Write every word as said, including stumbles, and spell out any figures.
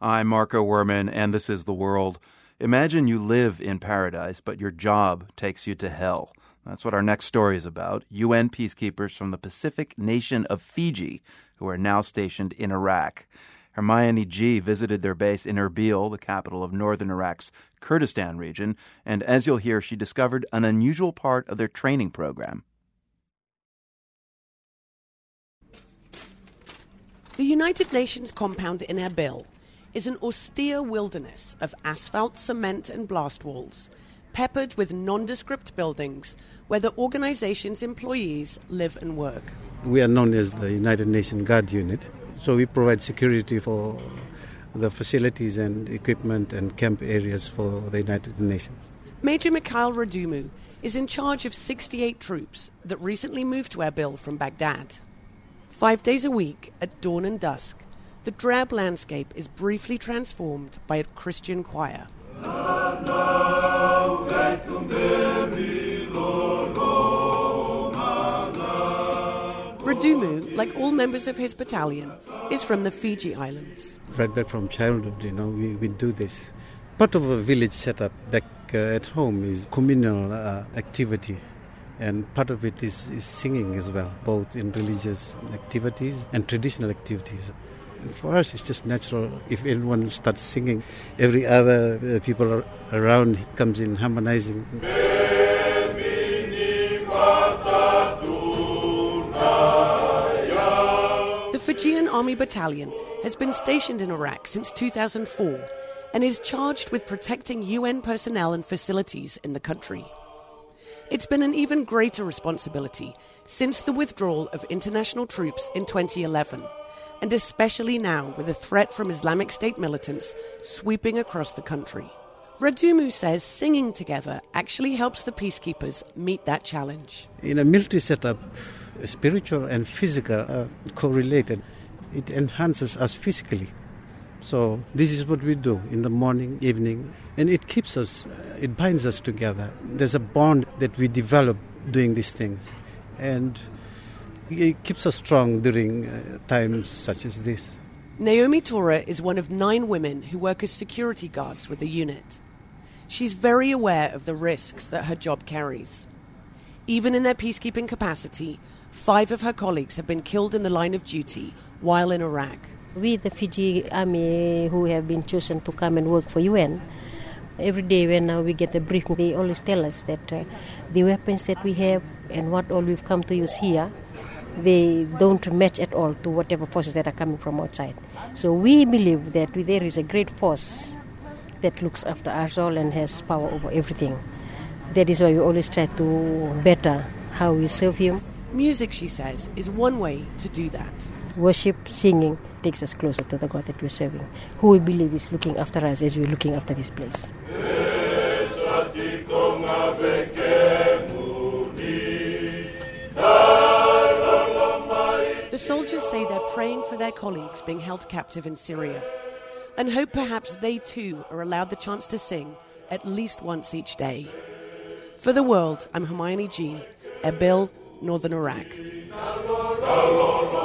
I'm Marco Werman, and this is The World. Imagine you live in paradise, but your job takes you to hell. That's what our next story is about. U N peacekeepers from the Pacific nation of Fiji, who are now stationed in Iraq. Hermione G. visited their base in Erbil, the capital of northern Iraq's Kurdistan region, and as you'll hear, she discovered an unusual part of their training program. The United Nations compound in Erbil is an austere wilderness of asphalt, cement and blast walls, peppered with nondescript buildings where the organization's employees live and work. We are known as the United Nations Guard Unit, so we provide security for the facilities and equipment and camp areas for the United Nations. Major Mikhail Radumu is in charge of sixty-eight troops that recently moved to Erbil from Baghdad. Five days a week, at dawn and dusk, the drab landscape is briefly transformed by a Christian choir. Radumu, like all members of his battalion, is from the Fiji Islands. Right back from childhood, you know, we, we do this. Part of a village setup back uh, at home is communal uh, activity. And part of it is, is singing as well, both in religious activities and traditional activities. And for us, it's just natural. If anyone starts singing, every other uh, people around comes in harmonizing. The Fijian Army Battalion has been stationed in Iraq since two thousand four and is charged with protecting U N personnel and facilities in the country. It's been an even greater responsibility since the withdrawal of international troops in twenty eleven, and especially now with a threat from Islamic State militants sweeping across the country. Radumu says singing together actually helps the peacekeepers meet that challenge. In a military setup, spiritual and physical are correlated. It enhances us physically. So this is what we do in the morning, evening, and it keeps us, it binds us together. There's a bond that we develop doing these things, and it keeps us strong during uh, times such as this. Naomi Tora is one of nine women who work as security guards with the unit. She's very aware of the risks that her job carries. Even in their peacekeeping capacity, five of her colleagues have been killed in the line of duty while in Iraq. We, the Fiji Army, who have been chosen to come and work for U N, every day when uh, we get a briefing, they always tell us that uh, the weapons that we have and what all we've come to use here, they don't match at all to whatever forces that are coming from outside. So we believe that there is a great force that looks after us all and has power over everything. That is why we always try to better how we serve him. Music, she says, is one way to do that. Worship, singing takes us closer to the God that we're serving, who we believe is looking after us as we're looking after this place. The soldiers say they're praying for their colleagues being held captive in Syria and hope perhaps they too are allowed the chance to sing at least once each day. For The World, I'm Hermione G., Erbil, Northern Iraq.